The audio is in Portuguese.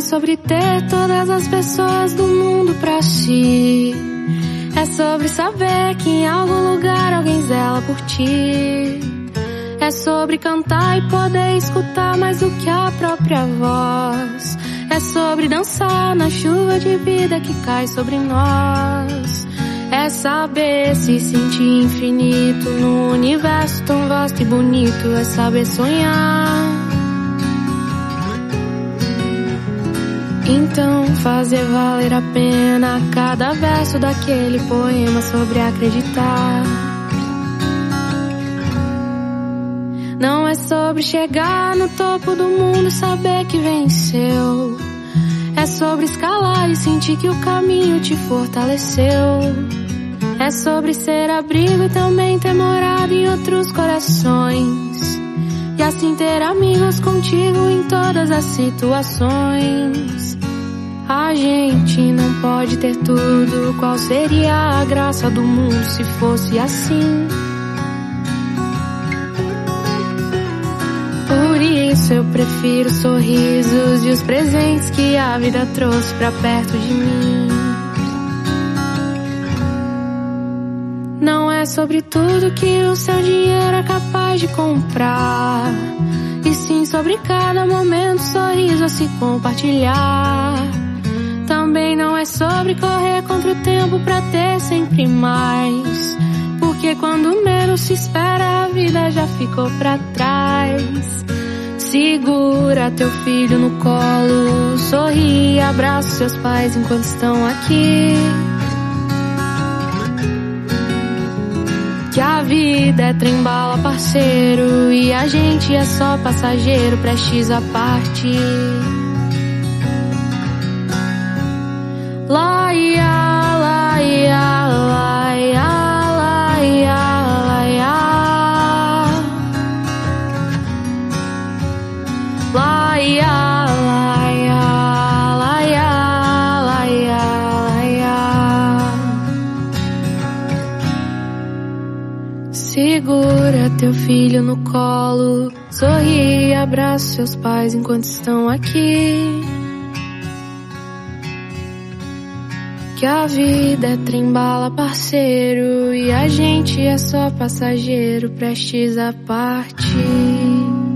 sobre ter todas as pessoas do mundo pra si. É sobre saber que em algum lugar alguém zela por ti. É sobre cantar e poder escutar mais do que a própria voz. É sobre dançar na chuva de vida que cai sobre nós. É saber se sentir infinito no universo tão vasto e bonito. É saber sonhar. Então fazer valer a pena cada verso daquele poema sobre acreditar. Não é sobre chegar no topo do mundo e saber que venceu. É sobre escalar e sentir que o caminho te fortaleceu. É sobre ser abrigo e também ter morado em outros corações. E assim ter amigos contigo em todas as situações. A gente não pode ter tudo. Qual seria a graça do mundo se fosse assim? Por isso eu prefiro sorrisos e os presentes que a vida trouxe pra perto de mim. Não é sobre tudo que o seu dinheiro é capaz de comprar, e sim sobre cada momento, sorriso a se compartilhar. Também não é sobre correr contra o tempo pra ter sempre mais, porque quando menos se espera a vida já ficou pra trás. Segura teu filho no colo, sorri e abraça seus pais enquanto estão aqui. Que a vida é trem-bala, parceiro, e a gente é só passageiro, prestes a partir. Lá, ia, lá, ia, lá, ia, lá, ia, lá, ia. Lá, ia, lá, ia, lá, ia, lá, ia, lá, ia. Segura teu filho no colo, sorri e abraça seus pais enquanto estão aqui. Que a vida é trem-bala, parceiro, e a gente é só passageiro, prestes a partir.